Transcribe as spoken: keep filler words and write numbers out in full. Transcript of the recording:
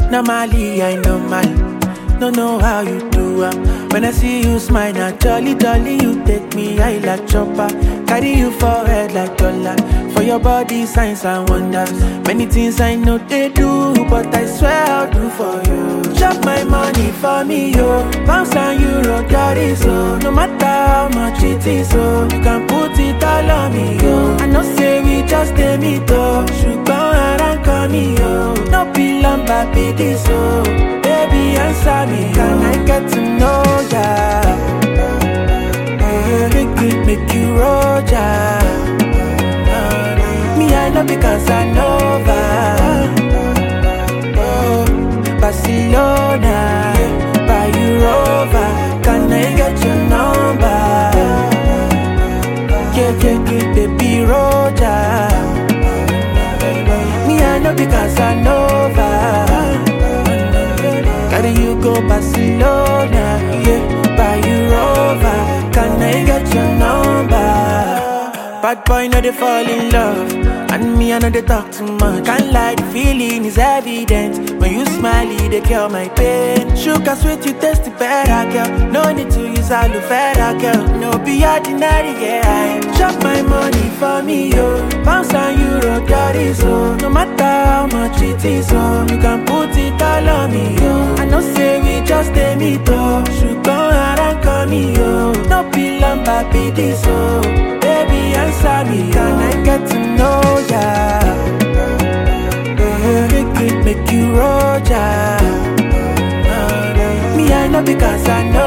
Normally, I know mine. Don't know how you do it. When I see you smile, now jolly, jolly, you take me high like chopper. Carry you forward like dollar. For your body, signs and wonders. Many things I know they do, but I swear I'll do for you. Chop my money for me, yo. Pounds and euro, that is so. No matter how much it is, so you can put it all on me, yo. I know say we just dey meet, oh. Sugar and call me, yo. No be lamba, be this, oh. Baby, answer me, can I get to know ya? Make it, make you roll ya. Me, I love because I know oh, Barcelona, buy you Rover. Can I get your number? Yeah, yeah, yeah, baby, Roja. Me, I know because I know Carry you go Barcelona, yeah, buy you Rover. Can I get your number? Bad boy, know they fall in love. And me, I know they talk too much. Can't lie, the feeling is evident. When you smile, they cure my pain. Sugar sweet, you taste the better, girl. No need to use aloe vera, girl. No be ordinary, yeah. Chop my money for me, yo. Pounds and euro, that is so. No matter how much it is, so you can put it all on me, yo. I know say we just dey meet, oh. Sugar and call me, yo. No be lamba, be this, oh. Baby, answer me, can I get to know ya? Make it, make you roll ya. Me, I know because I know